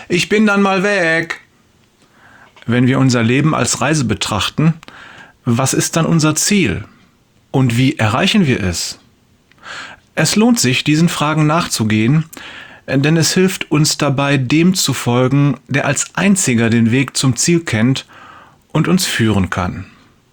Ich bin dann mal weg. Wenn wir unser Leben als Reise betrachten, was ist dann unser Ziel? Und wie erreichen wir es? Es lohnt sich, diesen Fragen nachzugehen, denn es hilft uns dabei, dem zu folgen, der als einziger den Weg zum Ziel kennt und uns führen kann.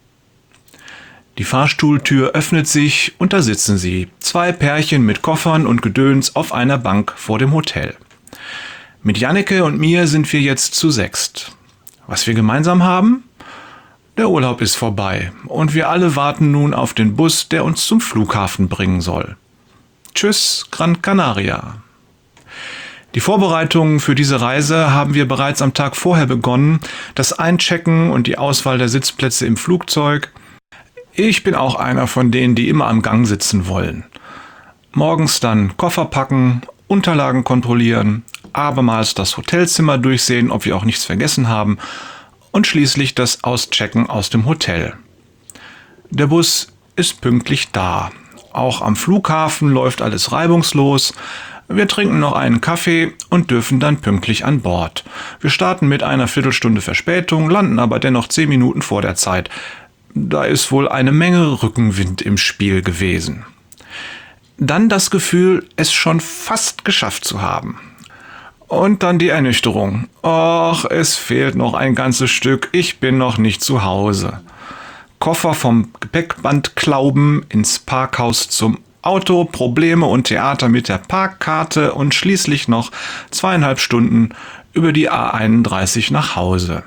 Die Fahrstuhltür öffnet sich und da sitzen sie, 2 Pärchen mit Koffern und Gedöns auf einer Bank vor dem Hotel. Mit Janneke und mir sind wir jetzt zu 6. Was wir gemeinsam haben? Der Urlaub ist vorbei und wir alle warten nun auf den Bus, der uns zum Flughafen bringen soll. Tschüss, Gran Canaria. Die Vorbereitungen für diese Reise haben wir bereits am Tag vorher begonnen, das Einchecken und die Auswahl der Sitzplätze im Flugzeug. Ich bin auch einer von denen, die immer am Gang sitzen wollen. Morgens dann Koffer packen, Unterlagen kontrollieren, abermals das Hotelzimmer durchsehen, ob wir auch nichts vergessen haben und schließlich das Auschecken aus dem Hotel. Der Bus ist pünktlich da. Auch am Flughafen läuft alles reibungslos. Wir trinken noch einen Kaffee und dürfen dann pünktlich an Bord. Wir starten mit einer Viertelstunde Verspätung, landen aber dennoch 10 Minuten vor der Zeit. Da ist wohl eine Menge Rückenwind im Spiel gewesen. Dann das Gefühl, es schon fast geschafft zu haben. Und dann die Ernüchterung. Och, es fehlt noch ein ganzes Stück, ich bin noch nicht zu Hause. Koffer vom Gepäckband klauben, ins Parkhaus zum Auto, Probleme und Theater mit der Parkkarte und schließlich noch 2,5 Stunden über die A31 nach Hause.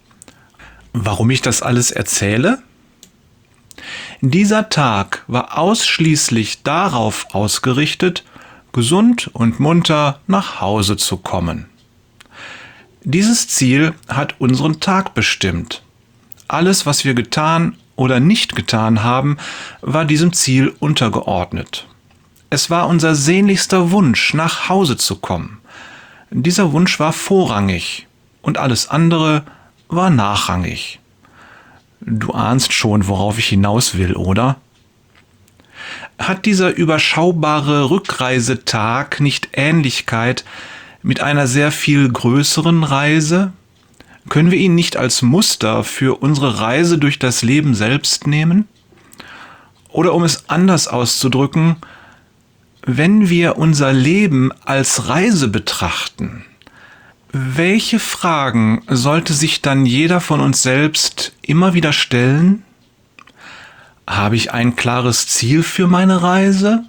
Warum ich das alles erzähle? Dieser Tag war ausschließlich darauf ausgerichtet, gesund und munter nach Hause zu kommen. Dieses Ziel hat unseren Tag bestimmt. Alles, was wir getan oder nicht getan haben, war diesem Ziel untergeordnet. Es war unser sehnlichster Wunsch, nach Hause zu kommen. Dieser Wunsch war vorrangig und alles andere war nachrangig. Du ahnst schon, worauf ich hinaus will, oder? Hat dieser überschaubare Rückreisetag nicht Ähnlichkeit mit einer sehr viel größeren Reise? Können wir ihn nicht als Muster für unsere Reise durch das Leben selbst nehmen? Oder um es anders auszudrücken, wenn wir unser Leben als Reise betrachten, welche Fragen sollte sich dann jeder von uns selbst immer wieder stellen? Habe ich ein klares Ziel für meine Reise?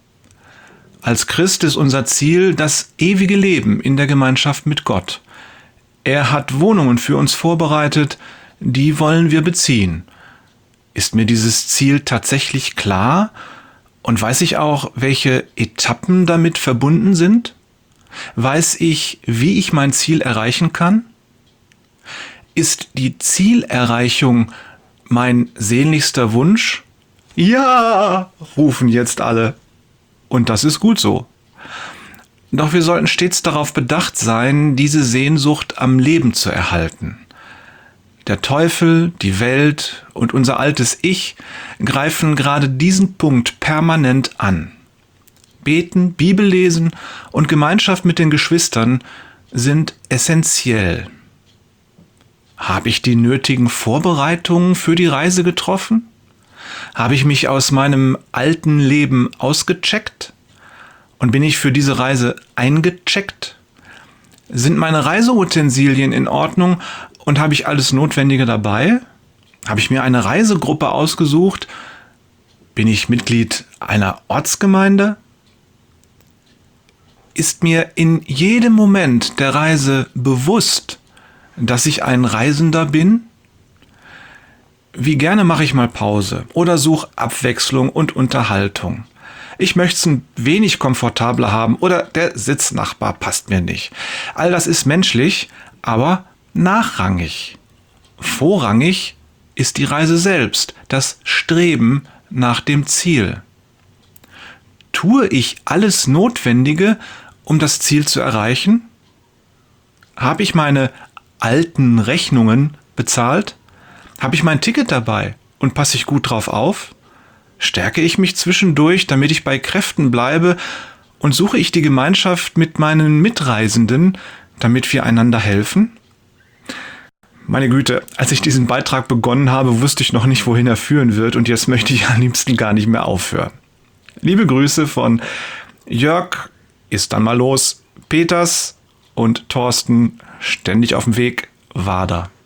Als Christ ist unser Ziel das ewige Leben in der Gemeinschaft mit Gott. Er hat Wohnungen für uns vorbereitet, die wollen wir beziehen. Ist mir dieses Ziel tatsächlich klar? Und weiß ich auch, welche Etappen damit verbunden sind? Weiß ich, wie ich mein Ziel erreichen kann? Ist die Zielerreichung mein sehnlichster Wunsch? Ja, rufen jetzt alle. Und das ist gut so. Doch wir sollten stets darauf bedacht sein, diese Sehnsucht am Leben zu erhalten. Der Teufel, die Welt und unser altes Ich greifen gerade diesen Punkt permanent an. Beten, Bibel lesen und Gemeinschaft mit den Geschwistern sind essentiell. Habe ich die nötigen Vorbereitungen für die Reise getroffen? Habe ich mich aus meinem alten Leben ausgecheckt? Und bin ich für diese Reise eingecheckt? Sind meine Reiseutensilien in Ordnung und habe ich alles Notwendige dabei? Habe ich mir eine Reisegruppe ausgesucht? Bin ich Mitglied einer Ortsgemeinde? Ist mir in jedem Moment der Reise bewusst, dass ich ein Reisender bin? Wie gerne mache ich mal Pause oder suche Abwechslung und Unterhaltung. Ich möchte es ein wenig komfortabler haben oder der Sitznachbar passt mir nicht. All das ist menschlich, aber nachrangig. Vorrangig ist die Reise selbst, das Streben nach dem Ziel. Tue ich alles Notwendige, um das Ziel zu erreichen? Habe ich meine alten Rechnungen bezahlt? Habe ich mein Ticket dabei und passe ich gut drauf auf? Stärke ich mich zwischendurch, damit ich bei Kräften bleibe und suche ich die Gemeinschaft mit meinen Mitreisenden, damit wir einander helfen? Meine Güte, als ich diesen Beitrag begonnen habe, wusste ich noch nicht, wohin er führen wird, und jetzt möchte ich am liebsten gar nicht mehr aufhören. Liebe Grüße von Jörg, ist dann mal los, Peters und Thorsten, ständig auf dem Weg, Wader.